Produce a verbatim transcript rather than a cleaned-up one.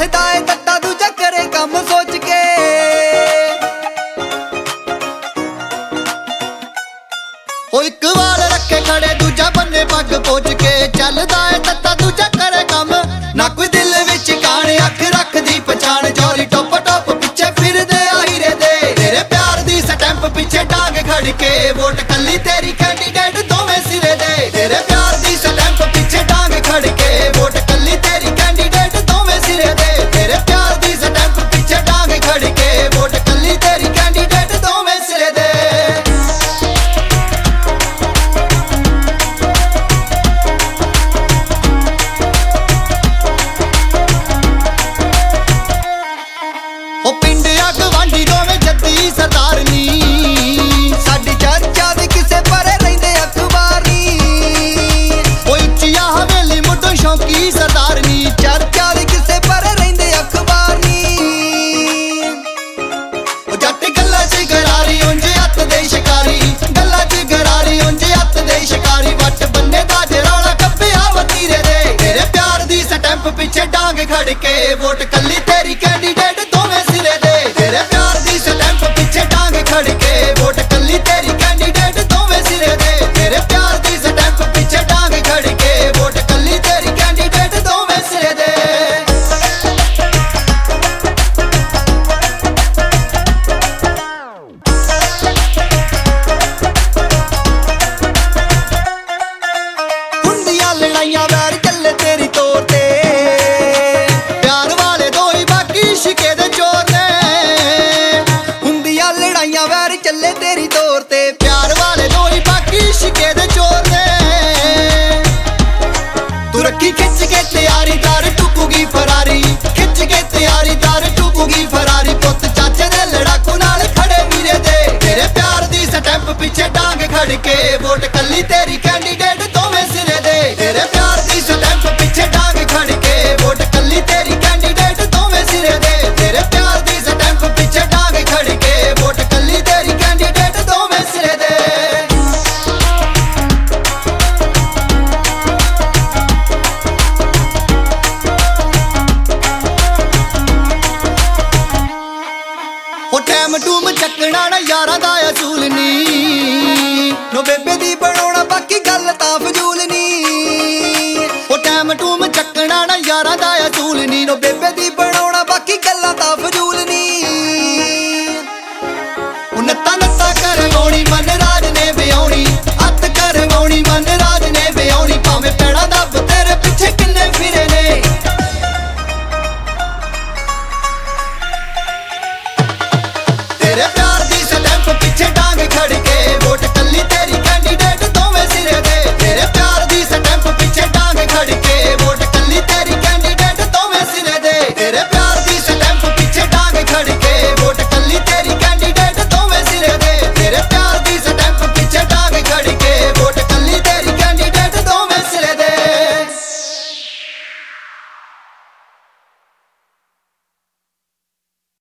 ਬੰਨਦਾ ਏ ਤੱਤਾ ਦੂਜਾ ਕਰੇ ਕੰਮ ਸੋਚ ਕੇ। ਉਹ ਇੱਕ ਵਾਲ ਰੱਖੇ ਖੜੇ ਦੂਜਾ ਬੰਨੇ ਪੱਗ ਪੋਚ ਕੇ। ਚੱਲਦਾ ਏ ਤੱਤਾ ਦੂਜਾ ਕਰੇ ਕੰਮ, ਨਾ ਕੋਈ ਦਿਲ ਵਿੱਚ ਕਾਣ ਅੱਖ ਰੱਖਦੀ ਪਛਾਣ। ਚੋਰੀ ਟੋਪ ਟੋਪ ਪਿੱਛੇ ਫਿਰਦੇ ਆ ਹੀਰੇ ਦੇ, ਤੇਰੇ ਪਿਆਰ ਦੀ ਸਟੈਂਪ ਪਿੱਛੇ ਡਾਂਗ ਖੜ ਕੇ। ਵੋਟ ਕੱਲੀ ਤੇਰੀ ਕੈਂਡੀਡੇਟ ਦੋਵੇਂ ਸਿਰੇ ਦੇ, ਤੇਰੇ ਪਿਆਰ ਦੀ ਸਟੈਂਪ ਪਿੱਛੇ ਡਾਂਗ ਖੜ ਕੇ। ਵੋਟ ਕੱਲੀ ਤੇਰੀ ਕੈਂਡੀਡੇਟ ਦੋਵੇਂ ਸਿਰੇ ਦੇ, ਤੇਰੇ ਪਿਆਰ ਦੀ ਸਟੈਂਪ ਪਿੱਛੇ ਡਾਂਗ ਖੜ ਕੇ। ਵੋਟ ਕੱਲੀ ਤੇਰੀ ਕੈਂਡੀਡੇਟ ਦੋਵੇਂ ਸਿਰੇ ਦੇ। ਉਹ ਪਿੰਡ ਅਗਵਾਂਢੀ ਦੋਵੇਂ ਜੱਦੀ ਸਰਦਾਰਨੀ, ਸਾਡੀ ਚਰਚਾ ਦੇ ਕਿਸੇ ਪਰੇ ਰਹਿੰਦੇ ਅਖਬਾਰ ਨੀ। ਉਹ ਉੱਚੀਆਂ ਹਵੇਲੀ ਮੁੱਢੋਂ ਸ਼ੌਂਕੀ ਸਰਦਾਰਨੀ, ਚਰਚਾ ਦੇ ਕਿਸੇ ਪਰੇ ਰਹਿੰਦੇ ਅਖਬਾਰ ਨੀ। ਉਹ ਜੱਟ ਗੱਲਾਂ 'ਚ ਗਰਾਰੀ ਉਂਝ ਹੱਥ ਦੇ ਸ਼ਿਕਾਰੀ, ਗੱਲਾਂ 'ਚ ਗਰਾਰੀ ਉਂਝ ਹੱਥ ਦੇ ਸ਼ਿਕਾਰੀ। ਵੱਟ ਬੰਨੇ ਦਾ ਜਰੌਲਾ ਕੱਪਿਆ ਵਤੀਰੇ ਦੇ, ਤੇਰੇ ਪਿਆਰ ਦੀ ਸਟੈਂਪ ਪਿੱਛੇ ਡਾਂਗ ਖੜ ਕੇ। ਵੋਟ ਕੱਲੀ ਤੇਰੀ ਕੈਂਡੀਡੇਟ ਦੋਵੇਂ ਸਿਰੇ ਦੇ, ਤੇਰੇ ਪਿਆਰ ਦੀ ਸਟੈਂਪ ਪਿੱਛੇ ਡਾਂਗ ਖੜ ਕੇ। ਵੋਟ ਕੱਲੀ ਤੇਰੀ ਕੈਂਡੀਡੇਟ ਦੋਵੇਂ ਸਿਰੇ ਦੇ, ਤੇਰੇ ਪਿਆਰ ਦੀ ਸਟੈਂਪ ਪਿੱਛੇ ਡਾਂਗ ਖੜ ਕੇ। ਵੋਟ ਕੱਲੀ ਤੇਰੀ ਕੈਂਡੀਡੇਟ ਦੋਵੇਂ ਸਿਰੇ ਦੇ। ਹੁੰਦੀਆਂ ਲੜਾਈਆਂ ਵੈਰ ਚੱਲੇ ਤੇਰੀ ਤੋਰ ਤੇ, ਪਿਆਰ ਵਾਲੇ ਦੋ ਹੀ ਬਾਕੀ ਇਸ਼ਕੇ ਦੇ ਚੋਰ ਨੇ। ਹੁੰਦੀਆਂ ਲੜਾਈਆਂ ਵੈਰ ਚੱਲੇ ਤੇਰੀ ਤੋਰ ਤੇ, ਪਿਆਰ ਵਾਲੇ ਦੋ ਹੀ ਬਾਕੀ ਇਸ਼ਕੇ ਦੇ ਚੋਰ ਨੇ। ਤੂੰ ਰੱਖੀ ਖਿੱਚ ਕੇ ਤਿਆਰੀ ਦਰ ਟੁੱਕੂਗੀ ਫਰਾਰੀ, ਖਿੱਚ ਕੇ ਤਿਆਰੀ ਦਰ ਟੁੱਕੂਗੀ ਫਰਾਰੀ। ਪੁੱਤ ਚਾਚੇ ਦੇ ਲੜਾਕੂ ਨਾਲ ਖੜੇ ਵੀਰੇ ਦੇ, ਤੇਰੇ ਪਿਆਰ ਦੀ ਸਟੈਂਪ ਪਿੱਛੇ ਡਾਂਗ ਖੜ ਕੇ। ਵੋਟ ਕੱਲੀ ਤੇਰੀ ਕੈਂਡੀਡੇਟ ਦੋਵੇਂ ਸਿਰੇ ਦੇ, ਤੇਰੇ ਪਿਆਰ ਦੀ ਸਟੈਂਪ ਪਿੱਛੇ ਡਾਂਗ ਖੜ ਕੇ। ਵੋਟ ਕੱਲੀ ਤੇਰੀ ਕੈਂਡੀਡੇਟ ਦੋਵੇਂ ਸਿਰੇ ਦੇ, ਤੇਰੇ ਪਿਆਰ ਦੀ ਸਟੈਂਪ ਪਿੱਛੇ ਡਾਂਗ ਖੜ ਕੇ। ਵੋਟ ਕੱਲੀ ਤੇਰੀ ਕੈਂਡੀਡੇਟ ਦੋਵੇਂ ਸਿਰੇ ਦੇ। ਉਹ ਟੈਮ ਟੂਮ ਚੱਕਣਾ ਨਾ ਯਾਰਾਂ ਦਾ ਅਸੂਲ ਨੀ, ਨੋ ਬੇਬੇ ਦੀ ਬਣਾਉਣਾ ਬਾਕੀ ਗੱਲ ਤਾਂ ਫਜ਼ੂਲ ਨੀ। ਉਹ ਟੈਮ ਟੂਮ ਚੱਕਣਾ ਨਾ ਯਾਰਾਂ ਦਾ ਅਸੂਲ ਨੀ, ਨੋ ਬੇਬੇ ਦੀ